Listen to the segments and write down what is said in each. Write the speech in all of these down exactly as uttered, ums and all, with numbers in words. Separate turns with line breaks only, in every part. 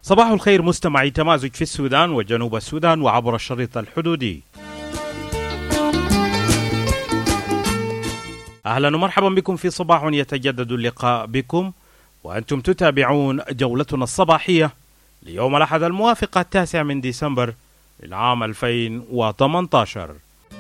صباح الخير مستمعي تمازج في السودان وجنوب السودان وعبر الشريط الحدودي. أهلا ومرحبا بكم في صباح يتجدد اللقاء بكم وأنتم تتابعون جولتنا الصباحية ليوم الأحد الموافق التاسع من ديسمبر العام ألفين وثمانية عشر.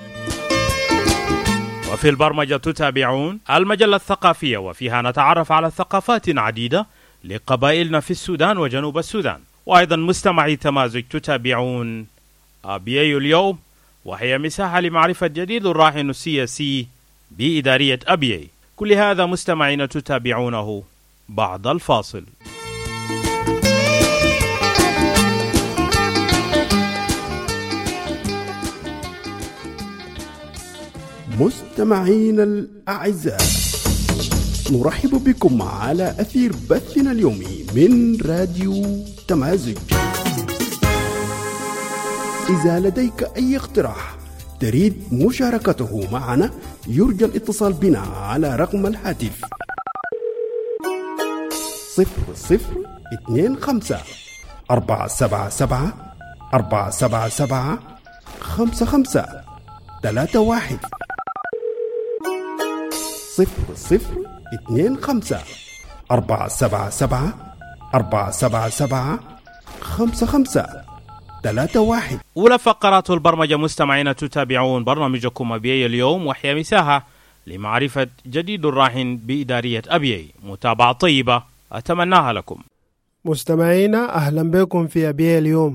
وفي البرمجة تتابعون المجلة الثقافية وفيها نتعرف على ثقافات عديدة لقبائلنا في السودان وجنوب السودان. وأيضا مستمعي تمازج تتابعون أبيي اليوم وهي مساحة لمعرفة جديد الراهن السياسي بإدارية أبيي. كل هذا مستمعين تتابعونه بعد الفاصل.
مستمعين الأعزاء، نرحب بكم على أثير بثنا اليومي من راديو تمازج. إذا لديك أي اقتراح تريد مشاركته معنا يرجى الاتصال بنا على رقم الهاتف صفر صفر اثنين خمسة أربعة سبعة سبعة أربعة سبعة سبعة خمسة خمسة ثلاثة واحد صفر صفر اثنين خمسة أربعة سبعة سبعة أربعة سبعة سبعة خمسة خمسة ثلاثة واحد.
أولى فقرات البرمجة مستمعين تتابعون برنامجكم أبيي اليوم وهي مساحة لمعرفة جديد الراهن بإدارية أبيي. متابعة طيبة أتمناها لكم
مستمعينا. أهلا بكم في أبيي اليوم.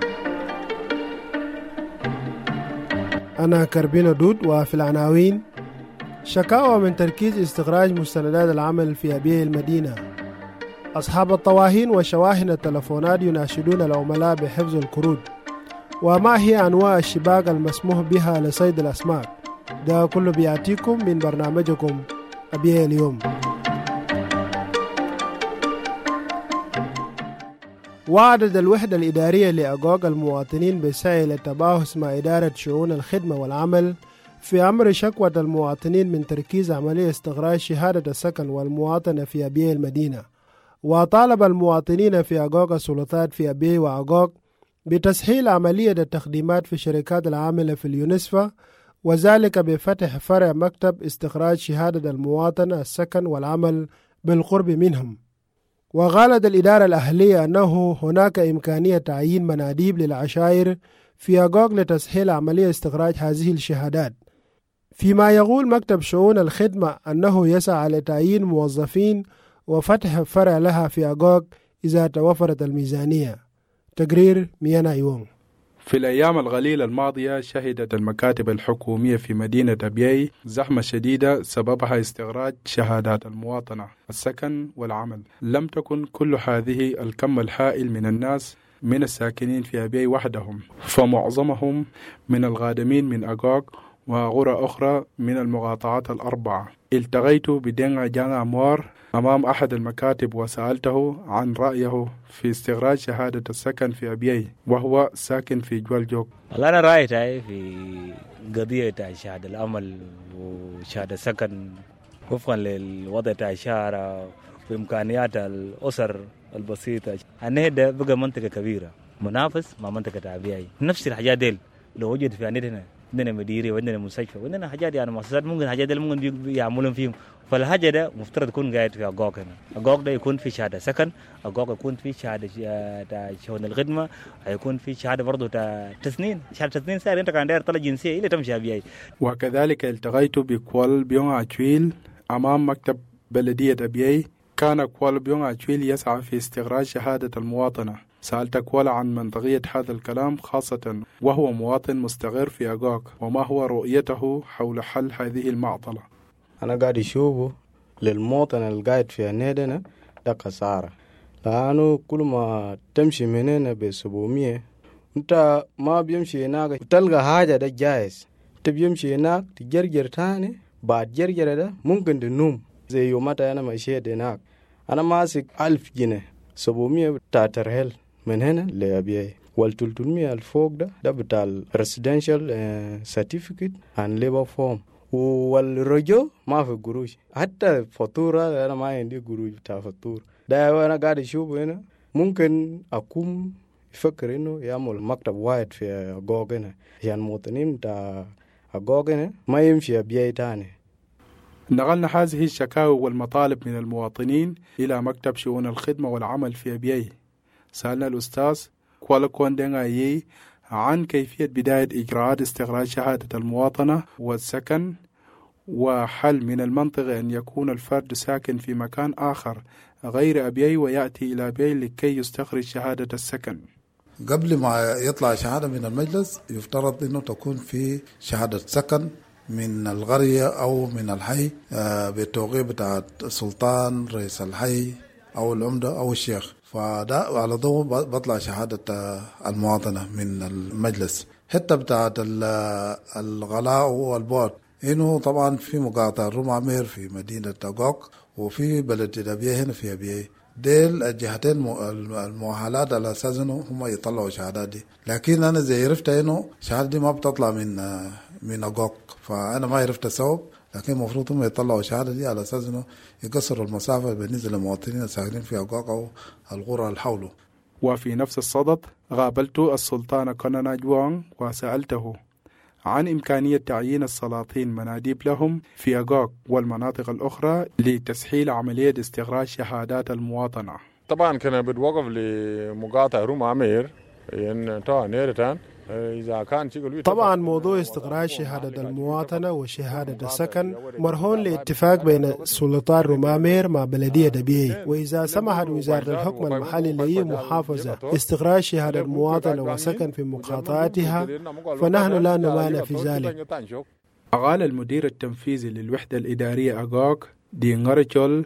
أنا كربين دود. وفي العناوين: شكاوى من تركيز استخراج مستندات العمل في أبيي المدينة. أصحاب الطواهين وشواهن التلفونات يناشدون العملاء بحفظ القروض. وما هي أنواع الشباك المسموح بها لصيد الأسماك؟ ده كله بيأتيكم من برنامجكم أبيي اليوم. وعدت الوحدة الإدارية لأقواق المواطنين بالسعي للتباحث مع إدارة شؤون الخدمة والعمل في أمر شكوى المواطنين من تركيز عملية استخراج شهادة السكن والمواطنة في أبيي المدينة. وطالب المواطنين في أقواق السلطات في أبيي وأقواق بتسهيل عملية التخديمات في شركات العاملة في اليونسفا، وذلك بفتح فرع مكتب استخراج شهادة المواطنة السكن والعمل بالقرب منهم. وقالت الإدارة الأهلية أنه هناك إمكانية تعيين مناديب للعشائر في أقواق لتسهيل عملية استخراج هذه الشهادات، فيما يقول مكتب شؤون الخدمة أنه يسعى لتعيين موظفين وفتح فرع لها في أقواق إذا توفرت الميزانية. تقرير ميانا يوم.
في الأيام القليلة الماضية شهدت المكاتب الحكومية في مدينة أبيي زحمة شديدة سببها استخراج شهادات المواطنة السكن والعمل. لم تكن كل هذه الكم الهائل من الناس من الساكنين في أبيي وحدهم، فمعظمهم من الغادمين من أقواق وقرى أخرى من المقاطعات الأربعة. التقيت بدنع جانا أموار أمام أحد المكاتب وسألته عن رأيه في استخراج شهادة السكن في أبيي وهو ساكن في جوال جوك.
والله أنا رأيت في قضية شهادة العمل وشهادة السكن وفقا للوضع تاع الشارع وإمكانيات الأسر البسيطة. النهدة بقى منطقة كبيرة منافس مع منطقة أبيي. نفس الحاجات ديل لو وجد في عندنا عندنا مديرية وعندنا مستشفى وعندنا حاجات يعني مؤسسات ممكن حاجات ديل ممكن يعملون فيهم. فالحاجة ده مفترض يكون قاعد في أقواق هنا. أقواق ده يكون في شهادة سكن، أقواق يكون في شهادة تاع شؤون الخدمة، هيكون في شهادة برضه تاع تسنين. شهادة تسنين سهل أنت كان داير طلع جنسية إلى تمشي أبيي.
وكذلك التقيت بكوال بيون عجويل أمام مكتب بلدية أبيي. كان كوال بيون عجويل يسعى في استخراج شهادة المواطنة. سألت كوال عن منطقية هذا الكلام خاصة وهو مواطن مستقر في أقواق، وما هو رؤيته حول حل هذه المعطلة.
أنا قاعد أشوفه للمواطن القاعد في النادنا ده خسارة، لأنه كل ما تمشي من هنا بسبومية أنت ما بيمشي هناك تلقى حاجة ده جايز، تبيمشي هناك تجرجر تاني بعد جرجر ده ممكن تنوم. زي يومتا أنا مشيت هناك أنا ماسك ألف جنيه سبومية بتاع ترهل من هنا لأبيي، والتلتمية الفوق ده ده بتاع residential certificate and labor form، والرجو ما في قروش حتى فاتورة. أنا ما عندي قروش بتاع فاتورة ده. وأنا قاعد أشوف هنا ممكن أقوم يفكر إنه يعمل مكتب واحد في أجوج هنا عشان المواطنين بتاع أجوج هنا ما يمشي أبيعي تاني.
نقلنا هذه الشكاوى والمطالب من المواطنين إلى مكتب شؤون الخدمة والعمل في أبيعي. سألنا الأستاذ كوالا كوندينغايي عن كيفية بداية إجراءات استخراج شهادة المواطنة والسكن، وهل من المنطق أن يكون الفرد ساكن في مكان آخر غير أبيعي ويأتي إلى أبيعي لكي يستخرج شهادة السكن.
قبل ما يطلع شهادة من المجلس يفترض أنه تكون في شهادة سكن من القرية أو من الحي بالتوقيع بتاع السلطان رئيس الحي أو العمدة أو الشيخ، فده على ضوء بطلع شهادة المواطنة من المجلس. حتى بتاعت الغلاء والبعد إنه طبعا في مقاطعة روم عمير في مدينة أجوج وفي بلد أبيعي هنا في أبيعي، ديل الجهتين المؤهلات على أساس إنه هم يطلعوا شهادات دي، لكن أنا زي عرفت إنه الشهادة دي ما بتطلع من من أجوج، فأنا ما عرفت السبب، لكن المفروض هم يطلعوا الشهادة دي على أساس إنه يقصروا المسافة بالنسبة للمواطنين الساكنين في أجوج أو القرى اللي حوله.
وفي نفس الصدد قابلت السلطان كونانا جوان وسألته عن إمكانية تعيين السلاطين مناديب لهم في أجوج والمناطق الأخرى لتسهيل عملية استخراج شهادات المواطنة.
طبعا كان بتوقف لمقاطعة روم عمير إن طبعا نيرتان إذا كان
طبعا موضوع استخراج شهادة المواطنة وشهادة السكن مرهون لاتفاق بين السلطات رومامير مع بلدية دبيعي، وإذا سمحت وزارة الحكم المحلي لأي محافظة استخراج شهادة المواطنة وسكن في مقاطعاتها فنحن لا نمانع في ذلك.
قال المدير التنفيذي للوحدة الإدارية أجوج دينغرجول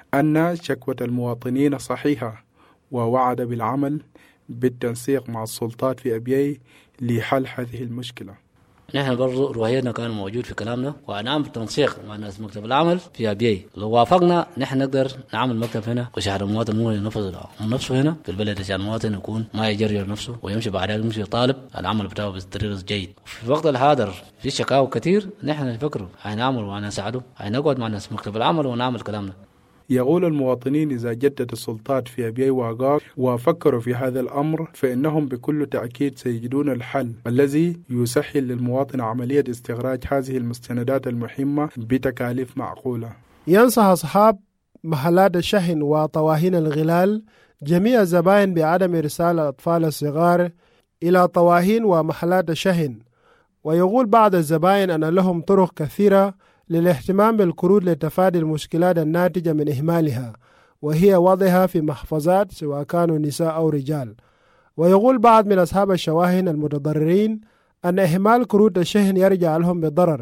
أن شكوى المواطنين صحيحة، ووعد بالعمل بالتنسيق مع السلطات في أبيعي لحل هذه المشكلة.
نحن برضو رؤيتنا كان موجود في كلامنا ونعمل تنسيق مع ناس مكتب العمل في أبيعي، لو وافقنا نحن نقدر نعمل مكتب هنا وشهر المواطن مو ينفذ نفسه هنا في البلد عشان المواطن يكون ما يجري نفسه ويمشي بعدها يمشي طالب العمل بتاعه بطريقة جيد. في الوقت الحاضر في شكاوى كثير نحن نفكر هنعمل وهنساعده، هنقعد مع ناس مكتب العمل ونعمل كلامنا.
يقول المواطنين إذا جدت السلطات في أبيعي وأجوج وفكروا في هذا الأمر فإنهم بكل تأكيد سيجدون الحل الذي يسهل للمواطن عملية استخراج هذه المستندات المهمة بتكاليف معقولة.
ينصح أصحاب محلات الشحن وطواهين الغلال جميع الزبائن بعدم إرسال الأطفال الصغار إلى طواهين ومحلات الشحن، ويقول بعض الزبائن أن لهم طرق كثيرة للاهتمام بالقروض لتفادي المشكلات الناتجة من إهمالها، وهي وضعها في محفظات سواء كانوا نساء أو رجال. ويقول بعض من أصحاب الشواحن المتضررين أن إهمال قروض الشحن يرجع لهم بضرر،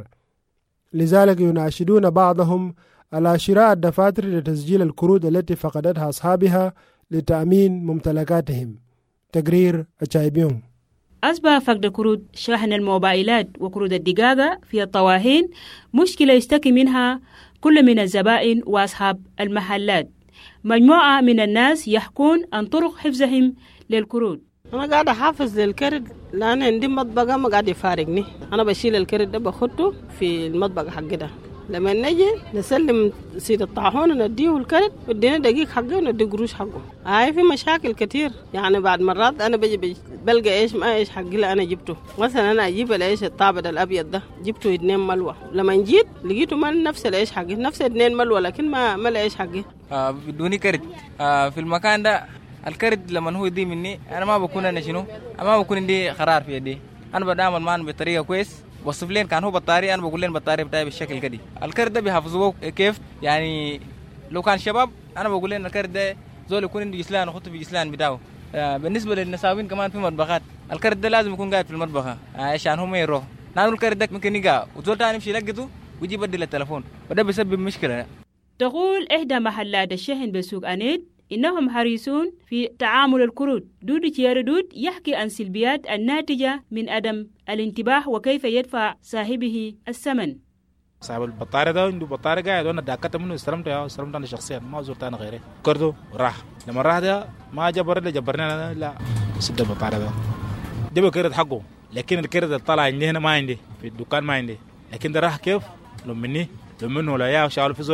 لذلك يناشدون بعضهم على شراء الدفاتر لتسجيل القروض التي فقدتها أصحابها لتأمين ممتلكاتهم. تقرير أتشايبيون.
أصبح فقد قروض شحن الموبايلات وقروض الدقاقة في الطواهين مشكلة يشتكي منها كل من الزبائن وأصحاب المحلات. مجموعة من الناس يحكون عن طرق حفظهم للقروض.
أنا قاعدة حافظ للكرد لأن عندي مطبقة ما قاعد يفارقني، أنا بشيل الكرد ده بخطه في المطبقة حق ده، لما نجي نسلم سيد الطاحون نديه الكرد ودينا دقيق حقه ونديه قروش حقه. هاي في مشاكل كتير، يعني بعد مرات أنا بجي بلقى إيش ما إيش حقي لا أنا جبته، مثلا أنا أجيب الإيش الطابد الأبيض ده جبته اثنين ملوى، لما جيت لقيته ما نفس الإيش حقي، نفس اثنين ملوى لكن ما ما الإيش حقي.
آه بدوني كرد آه في المكان ده الكرد لما هو يدي مني أنا ما بكون أنا شنو ما بكون عندي قرار في يدي، أنا بدعمل معهم بطريقة كويس. وصف لين كان هو بطاري أنا بقول لين بطاري بتاعي بالشكل كده. الكرد ده بيحافظوه كيف يعني لو كان شباب أنا بقول لين الكرد ده زول يكون عنده جسلان وخطه في جسلان بتاعه. آه بالنسبة للنساوين كمان في مطبخات الكرد ده لازم يكون قاعد في المطبخ عشان هم يروح نانو الكرد ده ممكن يقع وزول تاني يمشي يلقطه ويجي يبدل التلفون وده بيسبب مشكلة.
تقول إحدى محلات الشحن بسوق أنيد إنهم حريصون في تعامل القروض. دودي تياردود يحكي عن سلبيات الناتجة من عدم الانتباه وكيف يدفع صاحبه الثمن.
صاحب البطارية ده عنده بطارية قاعد وانا داكت منه استلمته يا استلمته انا شخصيا ما زرت انا غيره كردو راح لما راح ده ما جبر اللي جبرني انا لا سد البطارية ده ده بكرد حقه، لكن الكرد اللي طلع عندي هنا ما عندي في الدكان ما عندي، لكن ده راح كيف لو مني لو منه ولا يا شغال في زول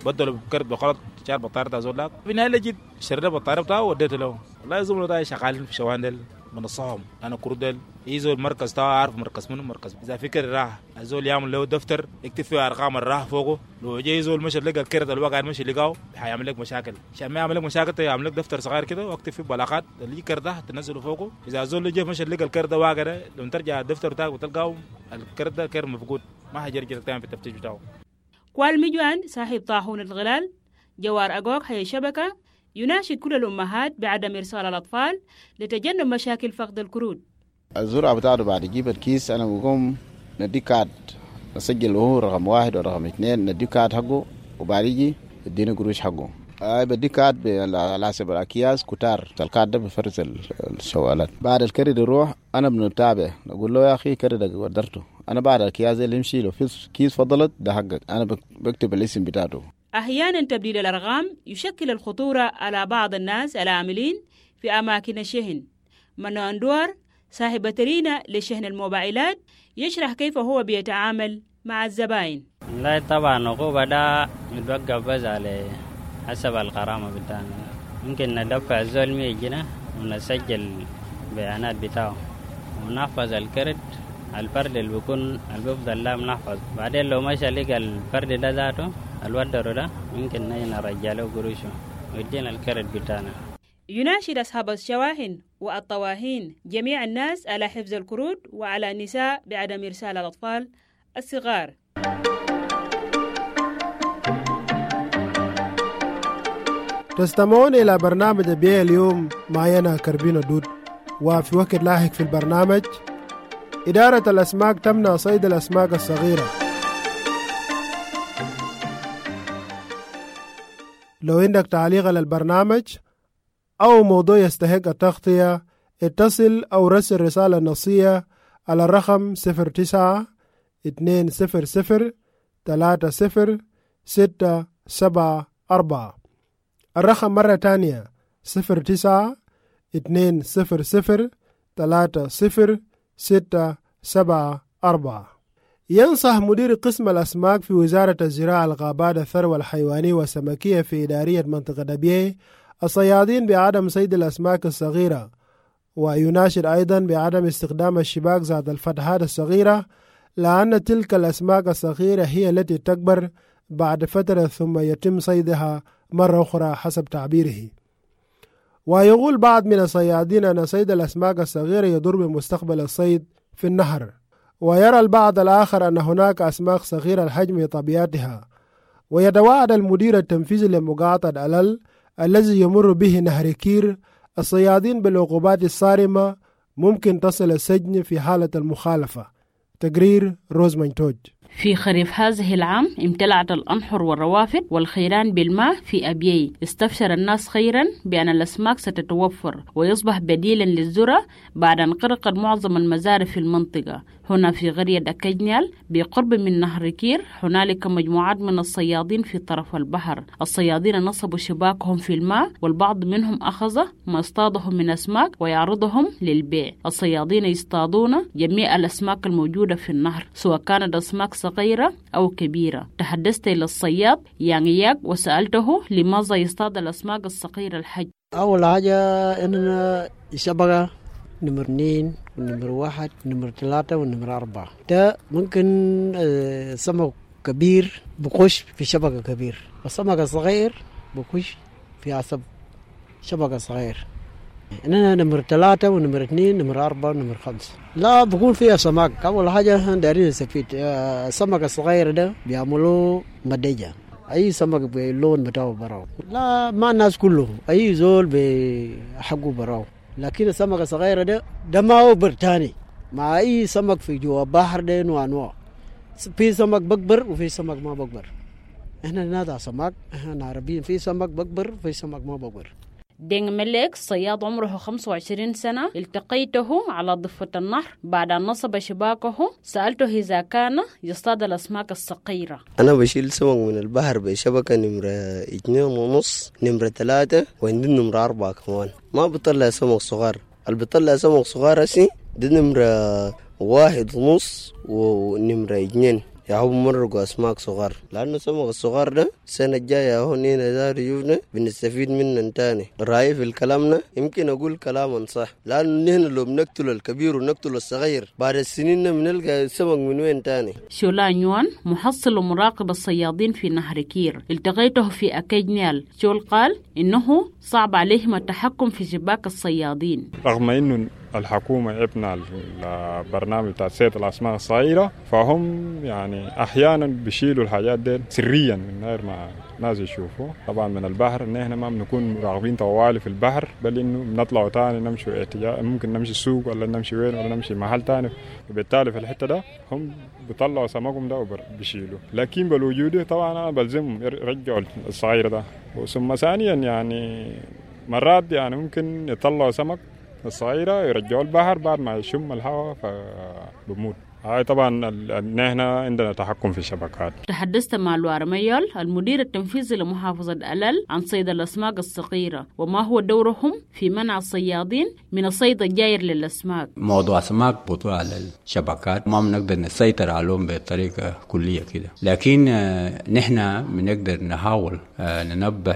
بدلوا كرت بغلط شال بطارة تازول لك في النهاية لقيت شريت بطارة بتاعه وديته له. والله يزملوا ده شغالين في شواندل منصهم أنا كردل يزول مركز تاعه عارف مركز منه مركز إذا فكر راح أزول يعمل له دفتر يكتب فيه أرقام الراح فوقه لو جاي يزول مش لقى الكرت الواقع مش لقاه هيعمل لك مشاكل عشان ما يعمل لك مشاكل يعمل لك دفتر صغير كده واكتب فيه بلاغات اللي كرت تنزله فوقه. إذا أزول جه مش لقى الكرت واقع ده لو ترجع الدفتر بتاعك وتلقاه الكرت ده كرت مفقود ما هيرجع تاني في التفتيش بتاعه.
كوال مجوان صاحب طاحون الغلال جوار أجوك هي شبكة يناشد كل الأمهات بعدم إرسال الأطفال لتجنب مشاكل فقد الكروت.
الزرعة بتاعته بعد يجيب الكيس أنا بقوم ندي كارد نسجل هو رقم واحد ورقم اثنين ندي كارد حقه وبعد يجي يدينا قروش حقه. أي بدي كارد على حسب الأكياس كتار الكارد ده بفرز الشوالات. بعد الكريد يروح أنا بنتابع نقول له يا أخي كريدك قدرته أنا بعد الأكياس اللي يمشي له في كيس فضلت ده حقك أنا بكتب الاسم بتاعته.
أحيانا تبديل الأرقام يشكل الخطورة على بعض الناس العاملين في أماكن الشحن. منو أندور صاحب باترينا لشحن الموبايلات يشرح كيف هو بيتعامل مع الزبائن.
لا طبعا عقوبة ده متوقف بس على حسب الغرامة بتاعنا. ممكن ندفع الزول مية جنيه ونسجل بيانات بتاعه ونحفظ الكرت الفرد اللي بيكون اللي بيفضل لا منحفظ. بعدين لو مشى لقى الفرد ده ذاته الودر ده ممكن نرجع له قروشه ويدينا الكرت بتاعنا.
يناشد أصحاب الشواحن والطواهين جميع الناس على حفظ الكروت وعلى النساء بعدم إرسال الأطفال الصغار.
تستمعون إلى برنامج بيئة اليوم معي أنا كربينو دود. وفي وقت لاحق في البرنامج إدارة الأسماك تمنع صيد الأسماك الصغيرة. لو عندك تعليق على البرنامج أو موضوع يستحق التغطية اتصل أو رسل رسالة نصية على الرقم صفر تسعة اثنين صفر صفر ثلاثة صفر ستة سبعة أربعة. الرقم مرة تانية صفر تسعة اثنين صفر صفر ثلاثة صفر ستة سبعة أربعة. ينصح مدير قسم الأسماك في وزارة الزراعة الغابات الثروة الحيوانية والسمكية في إدارية منطقة دبيه الصيادين بعدم صيد الأسماك الصغيرة، ويناشد أيضا بعدم استخدام الشباك ذات الفتحات الصغيرة لأن تلك الأسماك الصغيرة هي التي تكبر بعد فترة ثم يتم صيدها مرة أخرى حسب تعبيره. ويقول بعض من الصيادين أن صيد الأسماك الصغيرة يضر بمستقبل الصيد في النهر، ويرى البعض الآخر أن هناك أسماك صغيرة الحجم بطبيعتها. ويتوعد المدير التنفيذي لمقاطعة ألل الذي يمر به نهر كير الصيادين بالعقوبات الصارمة ممكن تصل السجن في حالة المخالفة. تقرير روز منتوج.
في خريف هذه العام امتلأت الأنحر والروافد والخيران بالماء في أبيي. استبشر الناس خيرا بأن الأسماك ستتوفر ويصبح بديلا للذرة بعد أن غرقت معظم المزارع في المنطقة. هنا في قرية أكجنيال بقرب من نهر كير هنالك مجموعات من الصيادين في طرف البحر. الصيادين نصبوا شباكهم في الماء والبعض منهم أخذ ما اصطاده من أسماك ويعرضهم للبيع. الصيادين يصطادون جميع الأسماك الموجودة في النهر سواء كانت أسماك صغيرة أو كبيرة. تحدثت إلى الصياد يانغياك وسألته لماذا يصطاد الأسماك الصغيرة الحجم.
أول حاجة إننا شبكة نمر اثنين ونمر واحد ونمر ثلاثة ونمر أربعة. ده ممكن سمك كبير بخش في شبكة كبير، والسمك الصغير بخش في عصب شبكة صغير. إننا نمر ثلاثة ونمر اثنين ونمر أربعة ونمر خمسة لا بكون فيها سمك. أول حاجة دارين نستفيد السمك الصغير ده بيعملوا مدجة، أي سمك باللون بتاعه براو. لا ما الناس كلهم أي زول بحقه براو، لكن السمك الصغير ده ده ما هو برتاني مع أي سمك في جوا بحر ده نوع نوع. في سمك بكبر وفي سمك ما بكبر. إحنا نادع سمك، إحنا عربيين في سمك بكبر وفي سمك ما بكبر.
دينغ ملك صياد عمره خمسة وعشرين سنة التقيته على ضفة النهر بعد أن نصب شباكه. سألته إذا كان يصطاد الأسماك الصغيرة.
أنا بشيل سمك من البحر بشبكة نمرة اثنين ونص نمرة ثلاثة وعندي نمرة أربعة كمان. ما بطلع سمك صغار، اللي بطلع سمك صغار هسي دي نمرة واحد ونص ونمرة اثنين. يهو مرقوا أسماك صغار، لأنه سمك الصغار ده السنة الجاية هو نينا دار يجوفنا بنستفيد منه تاني. رأيي في الكلامنا يمكن أقول كلاما صح، لأنه نحن لو بنقتل الكبير ونقتل الصغير بعد السنين بنلقى السمك من وين تاني.
شولا نيوان محصل ومراقب الصيادين في نهر كير التقيته في أكيجنيال. شول قال إنه صعب عليهم التحكم في شباك الصيادين
رغم إنه الحكومة ابنى البرنامج بتاع صيد الأسماك الصغيرة، فهم يعني أحيانا بيشيلوا الحاجات دي سريا من غير ما ناس يشوفوا. طبعا من البحر إن إحنا ما بنكون راغبين طوالي في البحر، بل إنه بنطلعوا تاني نمشوا احتجاج، ممكن نمشي السوق ولا نمشي وين ولا نمشي محل تاني، وبالتالي في الحتة ده هم بيطلعوا سمكهم ده وبيشيلوا. لكن بالوجود طبعا أنا بلزمهم يرجعوا الصغير ده. وثم ثانيا يعني مرات يعني ممكن يطلعوا سمك الصغيرة يرجعوا البحر بعد ما يشم الهواء فبموت. هاي طبعا نحن عندنا تحكم في الشبكات.
تحدثت مع لوار ميال المدير التنفيذي لمحافظة ألل عن صيد الأسماك الصغيرة وما هو دورهم في منع الصيادين من الصيد الجائر للأسماك.
موضوع أسماك بطوع على الشبكات ما بنقدر نسيطر عليهم بطريقة كلية كده، لكن نحن بنقدر نحاول ننبه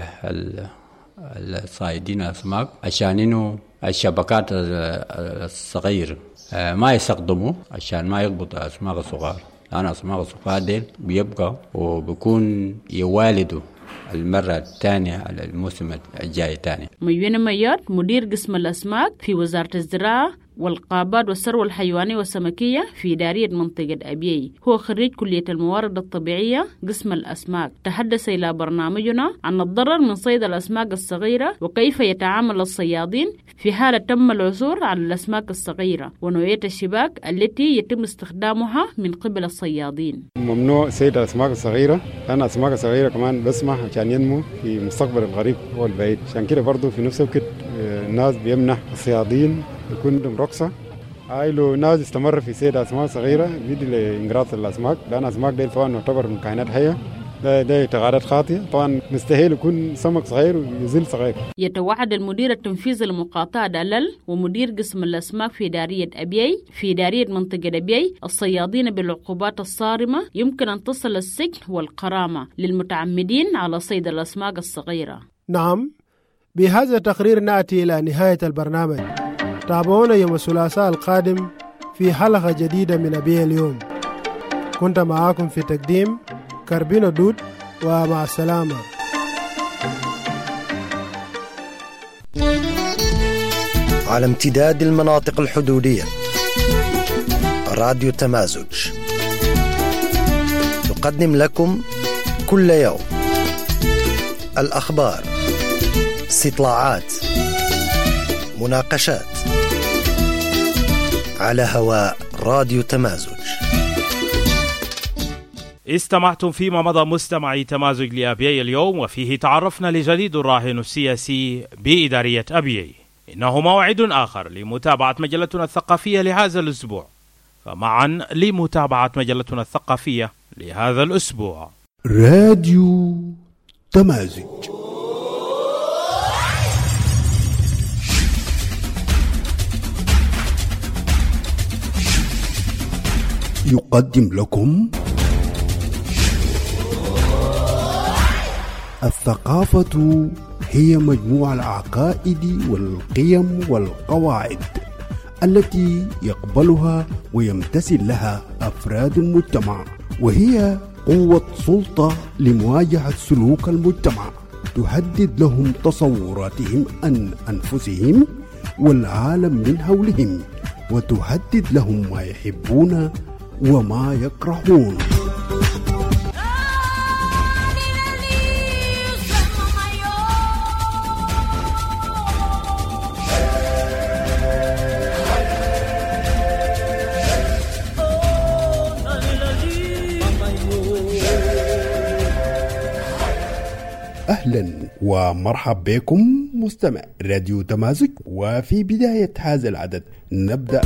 الصيادين الأسماك عشان إنه الشبكات الصغيرة ما يستخدموا عشان ما يضبط الأسماك الصغار، لأن الأسماك الصغار ديل بيبقى وبيكون يوالدوا المرة الثانية على الموسم الجاي الثاني.
ميوين ميات مدير قسم الأسماك في وزارة الزراعة والقابات والثروة الحيوانية والسمكية في إدارية منطقة أبيي، هو خريج كلية الموارد الطبيعية قسم الأسماك. تحدث إلى برنامجنا عن الضرر من صيد الأسماك الصغيرة وكيف يتعامل الصيادين في حالة تم العثور على الأسماك الصغيرة ونوعية الشباك التي يتم استخدامها من قبل الصيادين.
ممنوع صيد الأسماك الصغيرة، لأن الأسماك الصغيرة كمان بسمح عشان ينمو في مستقبل القريب والبعيد. عشان كده برضو في نفس الوقت الناس بيمنح الصيادين يكون عندهم رخصة. هاي لو ناس استمر في صيد أسماك صغيرة بيدي لإنقراض الأسماك، لأن الأسماك دي طبعا تعتبر من كائنات حية، ده ده اعتقادات خاطئة. طبعا مستحيل يكون سمك صغير ويزيل صغير.
يتوعد المدير التنفيذي لمقاطعة دلل ومدير قسم الأسماك في إدارية أبيي في إدارية منطقة أبيي الصيادين بالعقوبات الصارمة يمكن أن تصل السجن والغرامة للمتعمدين على صيد الأسماك الصغيرة.
نعم، بهذا التقرير نأتي إلى نهاية البرنامج. تابعونا يوم الثلاثاء القادم في حلقة جديدة من أبيي اليوم. كنت معاكم في تقديم كاربينو دود، ومع السلامة.
على امتداد المناطق الحدودية راديو تمازج يقدم لكم كل يوم الأخبار، استطلاعات، مناقشات على هواء راديو تمازج.
استمعتم فيما مضى مستمعي تمازج لأبيي اليوم، وفيه تعرفنا لجديد الراهن السياسي بإدارية أبيي. إنه موعد آخر لمتابعة مجلتنا الثقافية لهذا الأسبوع، فمعا لمتابعة مجلتنا الثقافية لهذا الأسبوع.
راديو تمازج يقدم لكم الثقافة هي مجموع العقائد والقيم والقواعد التي يقبلها ويمتثل لها أفراد المجتمع، وهي قوة سلطة لمواجهة سلوك المجتمع، تهدد لهم تصوراتهم عن أنفسهم والعالم من حولهم، وتهدد لهم ما يحبون وما يكرهون. أهلا ومرحبا بكم مستمع راديو تمازج. وفي بداية هذا العدد نبدأ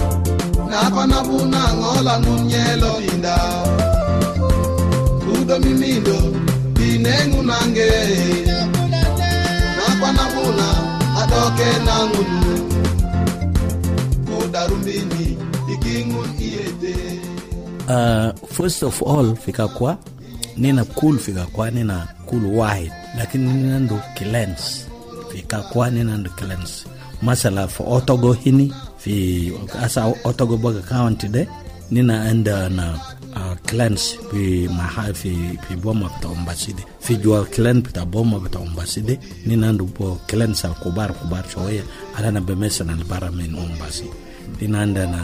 uh, first of all fika kwa nina kul fika kwa nina kul wahid lakini nina ndo clans fika kwa nina ndo clans masala for otogo hini fi asa otogo boga county de nina anda na uh, clans fi maha fi fi boma bita umbaside fi jua clan bita boma bita umbaside nina ndo bo clans al kubar kubar shoya ala na bemesa na albara min umbasi nina anda na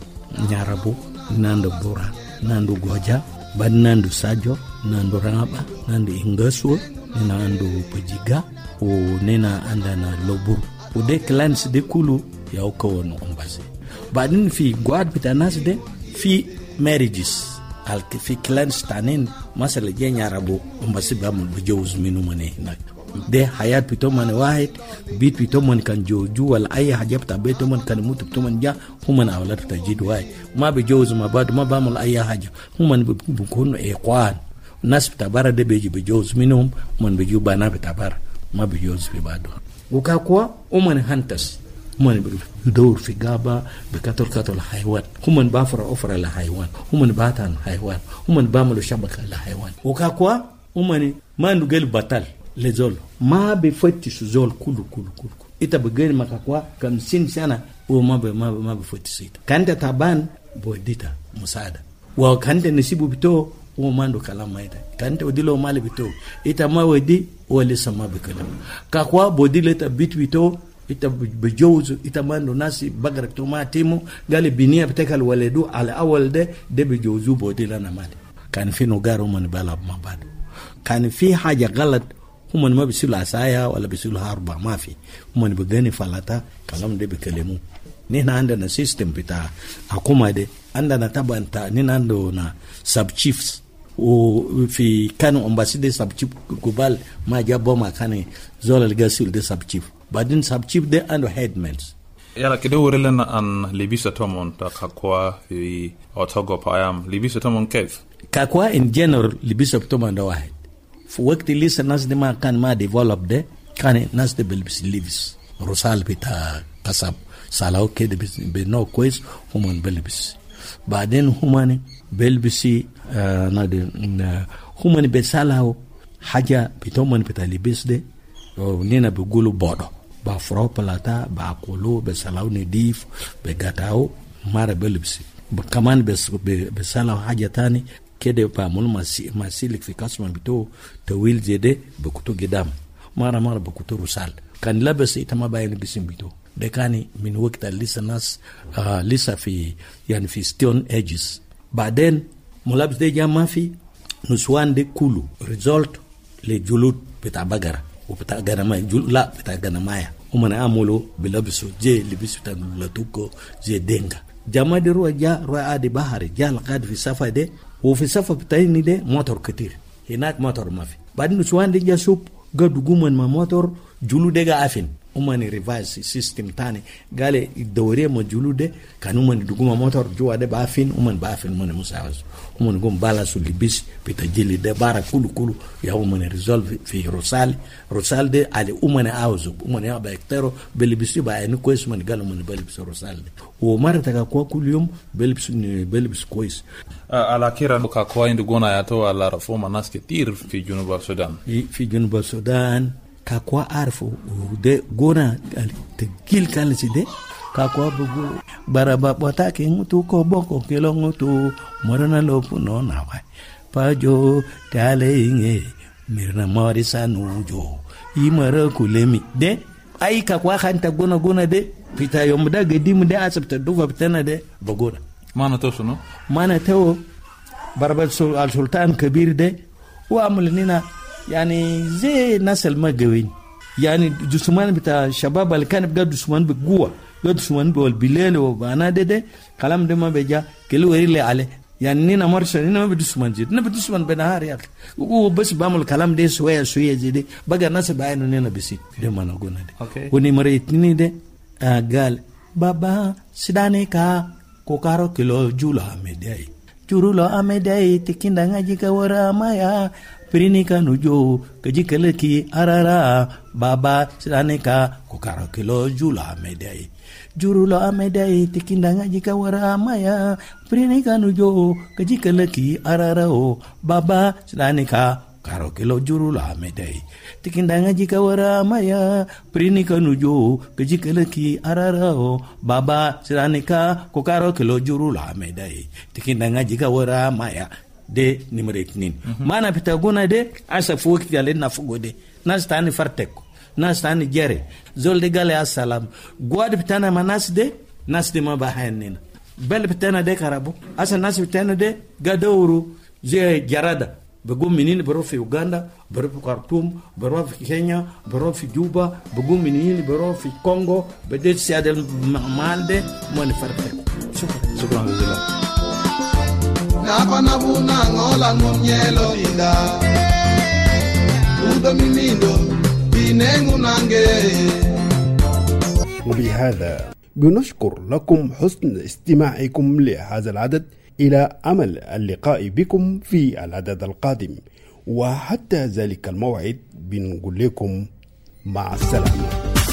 nyarabu nando bora nando goja bad nando sajo nando raba nando ingaswo nando pajiga o nena anda na lobur o de clans de kulu ya uko no umbasi badin fi gwad bitanas de fi marriages al fi clans tanin masala je nyarabu umbasi bamul bujuz minu mane nak de hayat pitoman wahid bit pitoman kan joju wal ay hajab tabeto man kan mutu pitoman ja human awlat tajid wahid ma be joz ma bad ma bamul ay haja human bu kun iqwan nas tabara de beji be joz minum man be jubana be tabara ma be joz be bado ukakwa uman hantas human be dor fi gaba be katol katol haywan human bafra ofra la haywan human batan haywan human bamul shabaka la haywan ukakwa uman mandu gel batal lezol ma be foti suzol kulu kulu kulu ita begeni makakwa kamsini sana o ma be ma ma be foti sita kanda taban bodita musada wa kanda nisibu bito o mando kalama ita kanda odilo mali bito ita ma wedi o lesa ma be kalam kakwa bodile ta bit bito ita bejozo ita mando nasi bagara to ma timo gale binia betekal waledu ala awal de de bejozo bodila na mali kan fino garo man bala mabado kan fi haja galat هم ما بيسيلوا عصايا ولا بيسيلوا هاربا ما في هم بيغني فلاتا كلام ده بيكلموا نحن عندنا سيستم بتاع حكومه ده عندنا طبعا انت نحن عندنا سب تشيفز وفي كانوا امباسادور سب تشيف جوبال ما جابوا ما كان زول الغاسيل ده سب تشيف بعدين سب تشيف ده عنده هيدمنز
yala kidogo lena an libisa tomon ta kakwa fi otogo payam libisa tomon kef
kakwa in general libisa tomon da wahid في وقت اللي الناس دي ما كان ما ديفلوب ده كان الناس دي بلبس ليفس رسال بتاع قصب سالاو كده بنو كويس هم بلبس بعدين هم بلبسي آه نادي هم بيسالاو حاجه بتومن بتاع لبس ده ونينا بيقولوا بودو بافرو بلاتا باكولو بيسالاو نديف بغاتاو مار بلبسي كمان بس بيسالاو حاجه تاني كده بعمل ماسي ماسيلك في كاسمان بتو تويل زيده بكتو قدام مره مره بكتو رسال كان لابس يتما باين بسم بتو ده كان من وقت لسه ناس آه لسه في يعني في ستون ايجز بعدين ملابس ده جا ما في نسوان ده كله ريزولت لجلود بتاع بقره وبتاع غنمايه لا بتاع غنمايه هم عملوا بلبسوا جي لبسوا بتاع لاتوكو زي دينغا جما دي روى جا روى عادي بحري جا لقاد في صفا ده وفي صفا بتاعي ده موتور كتير هناك موتور ما في بعدين نسوان دي جا سوب قد قومن ما موتور جلو ده قافين umani reverse system tani gale idore mo julude kan umani duguma motor juwa de bafin umani bafin umani musawas umani gom bala su libis pita jili de bara kulu kulu ya umani resolve fi rosal rosal de ali umani auzu umani aba ektero belibisi ba eni kwes umani galo umani belibisi rosal de o mara taka kwa kuliyum belibisi belibisi kwes
ala kira ka kwa indu gona ya to ala reforma nas ketir fi junuba Sudan
fi junuba Sudan kakwa arfu de gona tegil kalisi de kakwa bugu baraba botake ngutu ko boko kelo ngutu morana lopu no nawa pajo tale inge mirna morisa nujo imara kulemi de ai kakwa khanta gona gona de pita yomda gedimu de asabta duva bitana de bogona
mana to suno
mana to baraba sul al sultan kabir de wa amulnina يعني زي الناس المجوين يعني دسمان بتاع شباب اللي كان بقى دسمان بقوة دسمان بالبلاد وبانا ده ده كلام ده ما بيجا كله يريلي عليه يعني نينا مرسل نينا ما بدسمان زيد نينا بدسمان بنهار يا أخي وبس بعمل كلام ده شوية شوية زيد بقى الناس بعينه نينا بسيط ده ما نقولنا ده ونمرتني ده آه قال بابا سداني كا كوكارو كيلو جولا مداي Jurulo amedai tikinda ngaji kawara maya Prinika nujo kajikalaki arara baba sidanika kukaro kilo jula medai jurulo amedai tikindanga jika wara maya prinika nujo kajikalaki arara o baba sidanika karo kilo jurulo amedai tikindanga jika wara maya prinika nujo kajikalaki arara o baba sidanika kukaro kilo jurulo amedai tikindanga jika wara maya de numero itnin mana pitaguna de asa fuki yale na fugode nas tani farteko nas tani jere zolde gale assalam gwad pitana manas de nas de mabahanin bel pitana de karabo asa nas pitana de gadawru je jarada begum minini baro fi Uganda baro fi Khartoum baro fi Kenya baro fi Juba begum minini baro fi Congo bede siadel mande mon farteko shukran shukran jazakallah Napa nabuna ngola ngonyelo ida Udo mimindo binengu nange.
وبهذا بنشكر لكم حسن استماعكم لهذا العدد إلى أمل اللقاء بكم في العدد القادم وحتى ذلك الموعد بنقول لكم مع السلامة.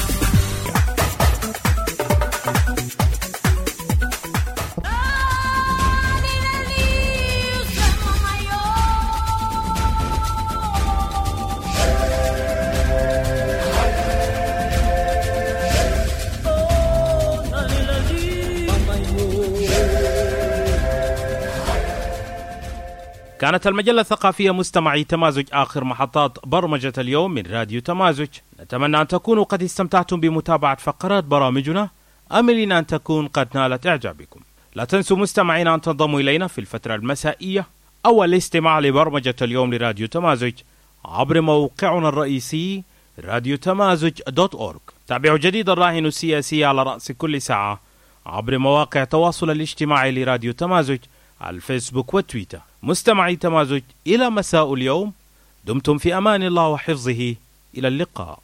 كانت المجلة الثقافية مستمعي تمازج آخر محطات برمجة اليوم من راديو تمازج. نتمنى أن تكونوا قد استمتعتم بمتابعة فقرات برامجنا، آملين أن تكون قد نالت إعجابكم. لا تنسوا مستمعين أن تنضموا إلينا في الفترة المسائية أو الاستماع لبرمجة اليوم لراديو تمازج عبر موقعنا الرئيسي راديو تمازج دوت أورج. تابعوا جديد الراهن السياسي على رأس كل ساعة عبر مواقع التواصل الاجتماعي لراديو تمازج على الفيسبوك والتويتر. مستمعي تمازج إلى مساء اليوم، دمتم في أمان الله وحفظه، إلى اللقاء.